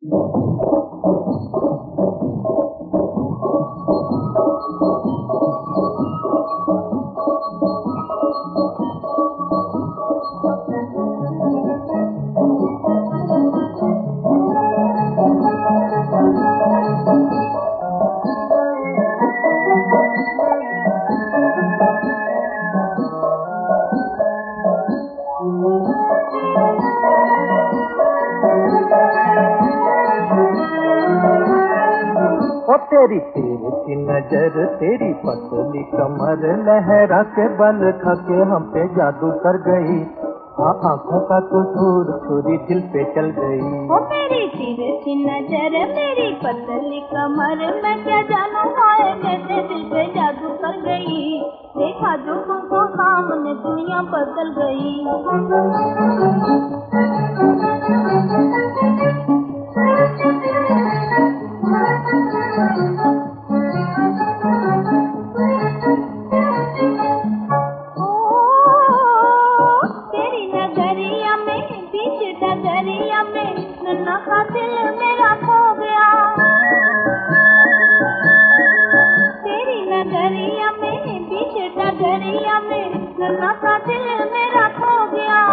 ओ तेरी तिरछी नजर, तेरी पतली कमर, लहरा के बल खा के हम पे जादू कर गई। आँखों का कसूर छुरी दिल पे चल गई। ओ मेरी तिरछी नजर, मेरी पतली कमर, मैं क्या जानू हाय कैसे दिल पे जादू कर गई। देखा जो तुमको सामने दुनिया बदल गई। डगरिया में नन्हा सा दिल मेरा खो गया। तेरी नगरिया में बीच डगरिया में नन्हा सा दिल मेरा खो गया।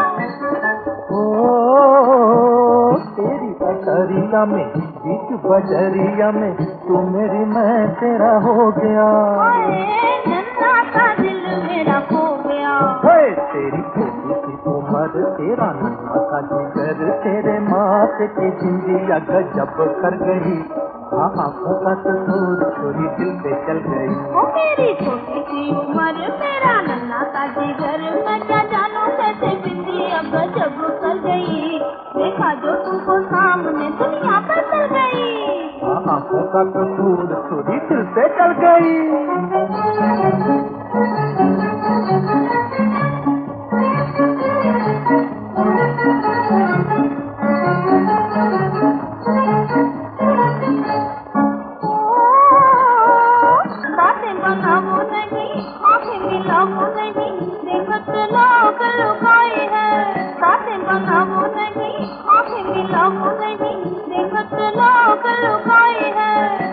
ओ तेरी बजरिया में, बीच बजरिया में, तू मेरी मैं तेरा हो गया। नन्हा सा दिल मेरा खो गया। तेरी छोटी सी उम्र, तेरा नन्हा सा जिगर, तेरे माथे की जिंदगियां गजब कर गई। आँखों का कसूर छुरी दिल पे चल गई। ओ मेरी छोटी सी उम्र, मेरा नन्हा सा जिगर, मैं क्या जानू कैसे जिंदगियां गजब कर गई। देखा जो तुमको सामने दुनिया बदल गई। आँखों का कसूर छुरी दिल पे चल गई। बनाओ नहीं, आँखें मिलाओ नहीं, देखत लोग लुकाए हैं। बातें बनाओ नहीं, आँखें मिलाओ नहीं, देखत लोग लुकाए हैं।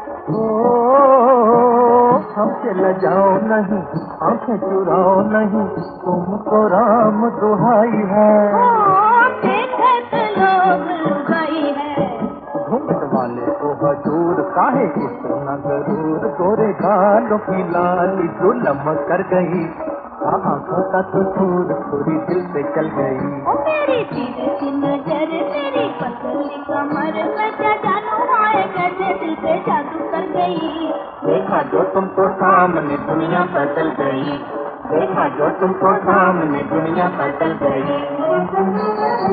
हमसे लजाओ नहीं, आँखें चुराओ नहीं, तुमको राम दुहाई है। देखत लोग लुकाई है। घूंघट वाले को हजूर, काहे इतना गरूर, गोरे गालों की लाली जुलम कर गई। आँखों का कसूर छुरी दिल पे चल गई। ओ मेरी तिरछी नजर, मेरी पतली कमर, मैं क्या जानू हाय कैसे दिल पे जादू कर गई। देखा जो तुमको सामने दुनिया बदल गई। देखा जो तुमको सामने दुनिया बदल गई।